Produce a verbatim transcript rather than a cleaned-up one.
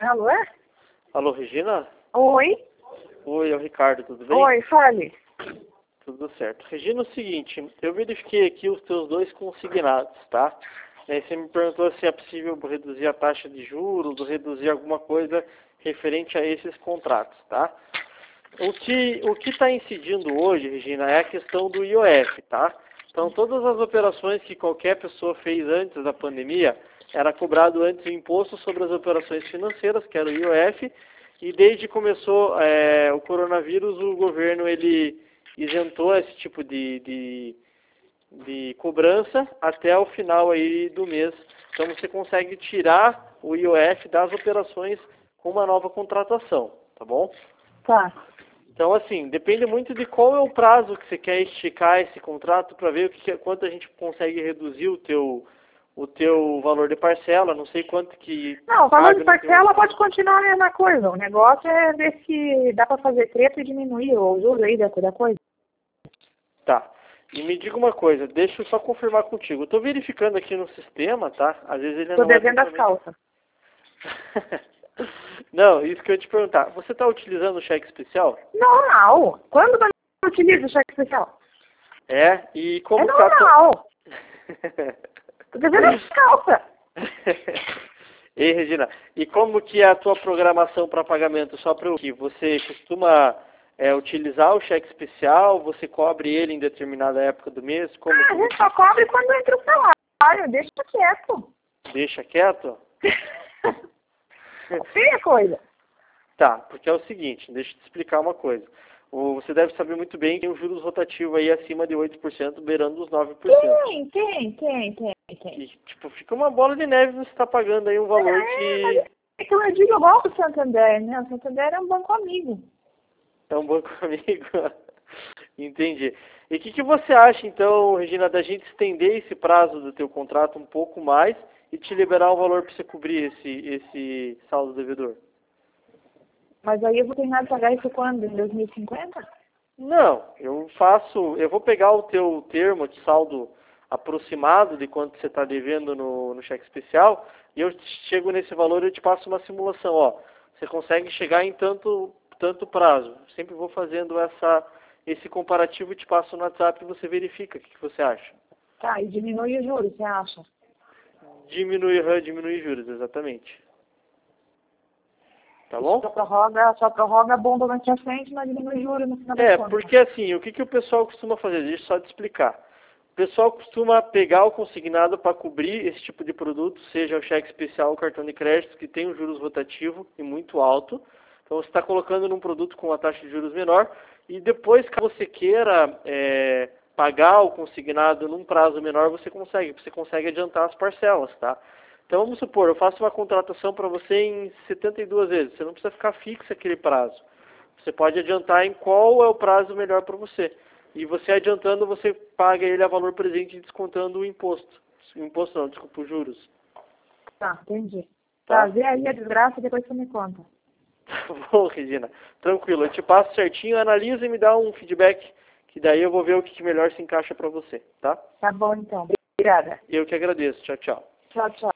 Alô, é? Alô, Regina? Oi? Oi, é o Ricardo, tudo bem? Oi, fale. Tudo certo. Regina, é o seguinte, eu verifiquei aqui os teus dois consignados, tá? Aí você me perguntou se é possível reduzir a taxa de juros ou reduzir alguma coisa referente a esses contratos, tá? O que o que está incidindo hoje, Regina, é a questão do I O F, tá? Então, todas as operações que qualquer pessoa fez antes da pandemia, era cobrado antes o imposto sobre as operações financeiras, que era o I O F, e desde que começou é, o coronavírus, o governo ele isentou esse tipo de, de, de cobrança até o final aí do mês. Então, você consegue tirar o I O F das operações com uma nova contratação, tá bom? Tá. Então, assim, depende muito de qual é o prazo que você quer esticar esse contrato para ver o que, quanto a gente consegue reduzir o teu, o teu valor de parcela. Não sei quanto que... Não, o valor de cabe no parcela teu... pode continuar a mesma coisa. O negócio é ver se dá pra fazer treta e diminuir o juros aí da da coisa. Tá. E me diga uma coisa, deixa eu só confirmar contigo. Eu tô verificando aqui no sistema, tá? Às vezes ele Tô não é devendo as totalmente... calças. Não, isso que eu ia te perguntar. Você está utilizando o cheque especial? Normal. Quando você utiliza o cheque especial? É? E como É que tá a tua... normal. Tô devendo as calças. Ei, Regina, e como que é a tua programação para pagamento? Só para o que você costuma é, utilizar o cheque especial? Você cobre ele em determinada época do mês? Como Ah, a que gente você só cobre quando entra o salário. Deixa quieto. deixa quieto? Feia coisa. Tá, porque é o seguinte, deixa eu te explicar uma coisa. O- Você deve saber muito bem que tem um juros rotativo aí acima de oito por cento, beirando os nove por cento. Tem, tem, tem, tem, tem. E, tipo, fica uma bola de neve você está pagando aí um valor É, mas que é que eu digo, eu gosto do Santander, né? O Santander é um banco amigo. é um banco amigo. Entendi. E o que, que você acha, então, Regina, da gente estender esse prazo do teu contrato um pouco mais e te liberar um valor para você cobrir esse, esse saldo devedor? Mas aí eu vou terminar de pagar isso quando? Em dois mil e cinquenta? Não, eu faço, eu vou pegar o teu termo de saldo aproximado de quanto você está devendo no, no cheque especial e eu chego nesse valor e eu te passo uma simulação, ó. Você consegue chegar em tanto, tanto prazo. Sempre vou fazendo essa, esse comparativo e te passo no WhatsApp e você verifica. O que, que você acha? Tá, e diminui os juros, você acha? Diminui, aham, diminui juros, exatamente. Tá Isso bom? só prorroga, só prorroga a bomba durante a frente, mas diminui juros no final das É, contas. porque assim, o que, que o pessoal costuma fazer? Deixa eu só te explicar. O pessoal costuma pegar o consignado para cobrir esse tipo de produto, seja o cheque especial ou cartão de crédito, que tem um juros rotativo e muito alto. Então você está colocando num produto com uma taxa de juros menor e depois, caso você queira é, pagar o consignado num prazo menor, você consegue. Você consegue adiantar as parcelas, tá? Então vamos supor, eu faço uma contratação para você em setenta e duas vezes. Você não precisa ficar fixo aquele prazo. Você pode adiantar em qual é o prazo melhor para você. E você adiantando, você paga ele a valor presente descontando o imposto. O imposto não, desculpa, os juros. Tá, entendi. Tá? Tá, vê aí a desgraça e depois você me conta. Tá bom, Regina. Tranquilo, eu te passo certinho, analisa e me dá um feedback, que daí eu vou ver o que melhor se encaixa para você, tá? Tá bom então. Obrigada. Eu que agradeço. Tchau, tchau. Tchau, tchau.